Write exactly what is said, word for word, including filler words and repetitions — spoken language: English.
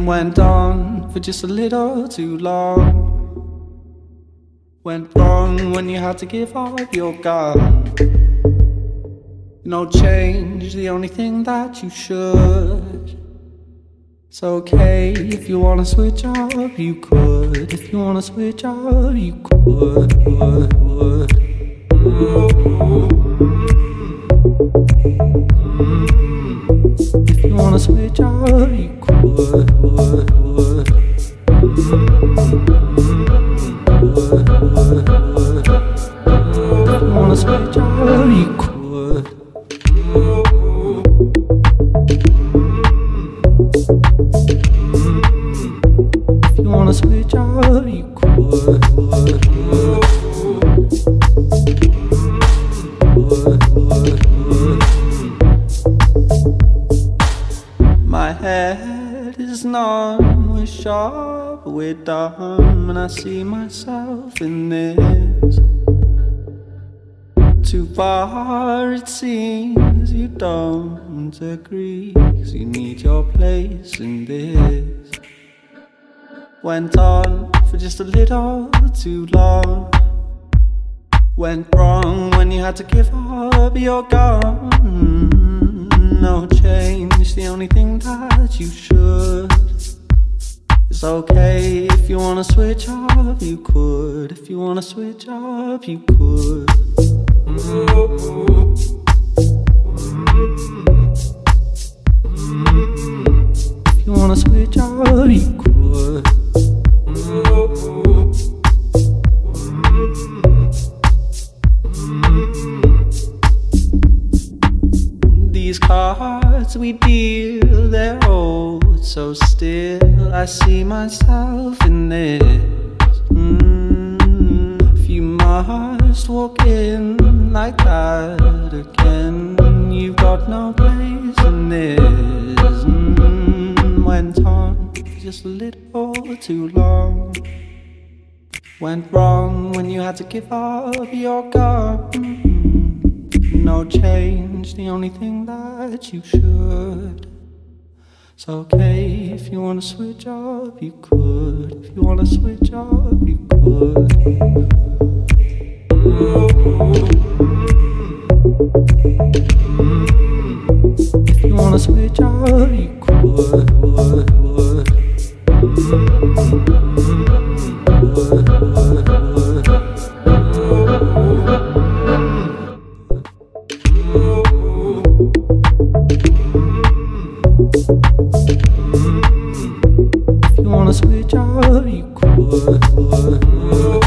Went on for just a little too long. Went wrong when you had to give up your gun. No change, the only thing that you should. It's okay if you wanna switch up, you could. If you wanna switch up, you could, would, would. If you wanna switch up, you could, would, would. If you wanna switch up, you could. If you wanna switch up, you could, would, would. My head is numb, we're sharp, we're dumb, and I see myself in this. Too far it seems you don't agree, 'cause you need your place in this. Went on for just a little too long. Went wrong when you had to give up your gun. No change, the only thing that you should. It's okay if you wanna switch up, you could. If you wanna switch up, you could. If you wanna switch up, you could. These cards we deal, they're old, so still I see myself in this. mm, If you must walk in like that again, you've got no place in this. mm, Went on just a little too long. Went wrong when you had to give up your gun. No change, the only thing that you should. It's okay if you wanna switch up, you could. If you wanna switch up, you could. If you wanna switch up, you could, would, would. If you wanna switch up, you could, would, would.